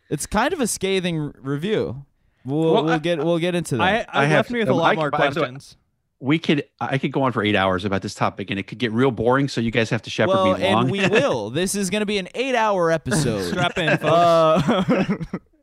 It's kind of a scathing review. We'll get into that. I left me with a lot more questions. I could go on for 8 hours about this topic, and it could get real boring. So you guys have to shepherd me along. And we will. This is going to be an 8-hour episode. Strap in, folks.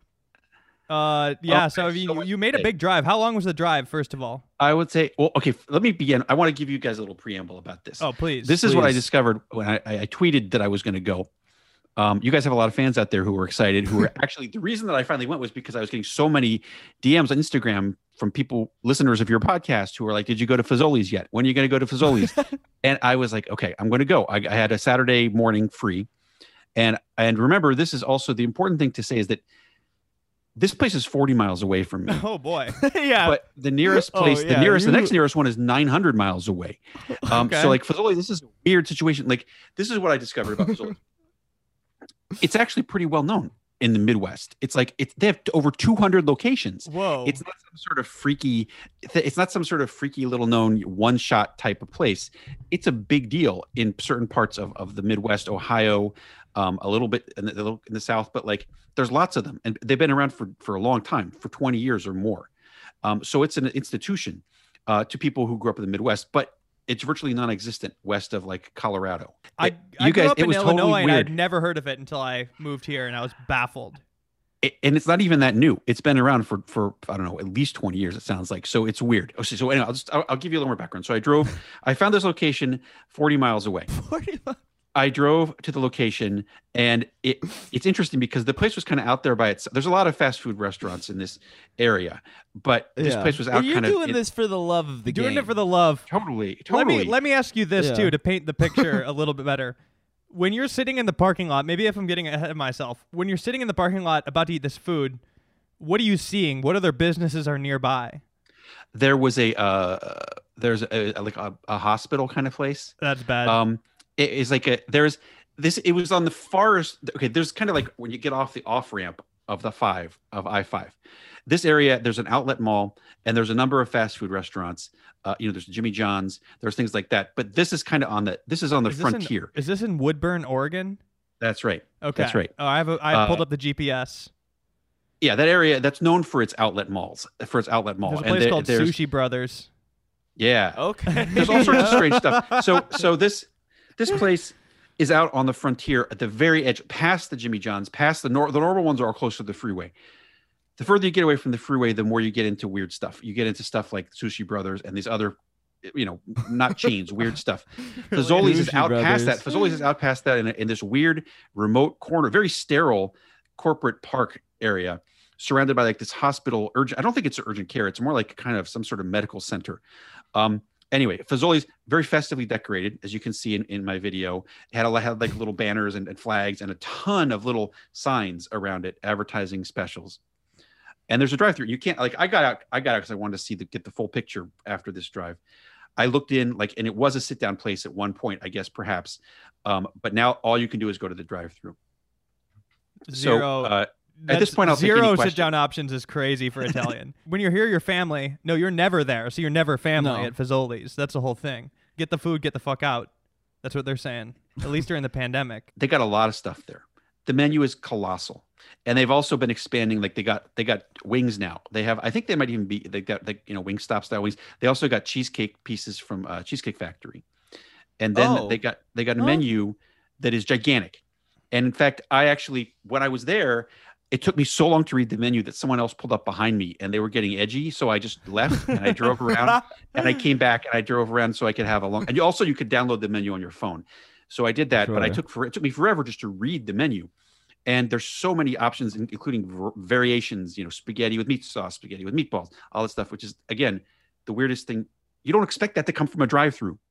So you made a big drive. How long was the drive, first of all? I would say, well, okay, let me begin. I want to give you guys a little preamble about this. Oh, please. This is what I discovered when I tweeted that I was going to go. You guys have a lot of fans out there who were excited, who were actually, the reason that I finally went was because I was getting so many DMs on Instagram from people, listeners of your podcast, who were like, did you go to Fazoli's yet? When are you going to go to Fazoli's? And I was like, okay, I'm going to go. I had a Saturday morning free. And remember, this is also the important thing to say is that this place is 40 miles away from me. Oh boy. Yeah. But the nearest place, the next nearest one is 900 miles away. Okay. So like Fazoli, this is a weird situation. Like, this is what I discovered about Fazoli. It's actually pretty well known in the Midwest. It's like they have over 200 locations. Whoa. It's not some sort of freaky little known one shot type of place. It's a big deal in certain parts of the Midwest, Ohio, a little bit in the South, but like there's lots of them, and they've been around for a long time, for 20 years or more. So it's an institution to people who grew up in the Midwest, but it's virtually non-existent west of like Colorado. I grew up in Illinois, and I'd never heard of it until I moved here, and I was baffled. And it's not even that new. It's been around for I don't know, at least 20 years, it sounds like. So it's weird. So anyway, I'll give you a little more background. So I found this location 40 miles away. 40 miles. I drove to the location, and it's interesting because the place was kind of out there by itself. There's a lot of fast food restaurants in this area, but this place was out kind of. You're doing this for the love of the game. Doing it for the love. Totally. Let me ask you this too, to paint the picture a little bit better. When you're sitting in the parking lot, maybe if I'm getting ahead of myself, when you're sitting in the parking lot about to eat this food, what are you seeing? What other businesses are nearby? There was a hospital kind of place. That's bad. It is like it was on the farthest. Okay, there's kind of like when you get off the off ramp of I-5. This area, there's an outlet mall, and there's a number of fast food restaurants. There's Jimmy John's, there's things like that. But this is kind of on the frontier. Is this in Woodburn, Oregon? That's right. Okay, that's right. Oh, I pulled up the GPS. Yeah, that area that's known for its outlet malls. There's a place called Sushi Brothers. Yeah. Okay. There's all sorts of strange stuff. So this place is out on the frontier at the very edge, past the Jimmy John's, past the normal ones are all close to the freeway. The further you get away from the freeway, the more you get into weird stuff. You get into stuff like Sushi Brothers and these other, not chains, weird stuff. Fazoli's is out past that. Fazoli's is out past that in this weird remote corner, very sterile corporate park area, surrounded by like this hospital. I don't think it's urgent care. It's more like kind of some sort of medical center. Anyway, Fazoli's very festively decorated, as you can see in my video. It had like little banners and flags and a ton of little signs around it advertising specials. And there's a drive-through. You can't I got out because I wanted to get the full picture after this drive. I looked in and it was a sit-down place at one point, I guess perhaps. But now all you can do is go to the drive-through. Zero. At this point, I'll take any zero questions. sit-down options is crazy for Italian. When you're here, your family. No, you're never there, so you're never family at Fazoli's. That's the whole thing. Get the food, get the fuck out. That's what they're saying. At least during the pandemic. They got a lot of stuff there. The menu is colossal, and they've also been expanding. Like they got wings now. They got Wingstop style wings. They also got cheesecake pieces from Cheesecake Factory, and then they got a menu that is gigantic. And in fact, when I was there, it took me so long to read the menu that someone else pulled up behind me and they were getting edgy. So I just left and I drove around and I came back and I drove around so I could have and you could download the menu on your phone. So I did that, but it took me forever just to read the menu. And there's so many options, including variations, spaghetti with meat sauce, spaghetti with meatballs, all that stuff, which is, again, the weirdest thing. You don't expect that to come from a drive-through.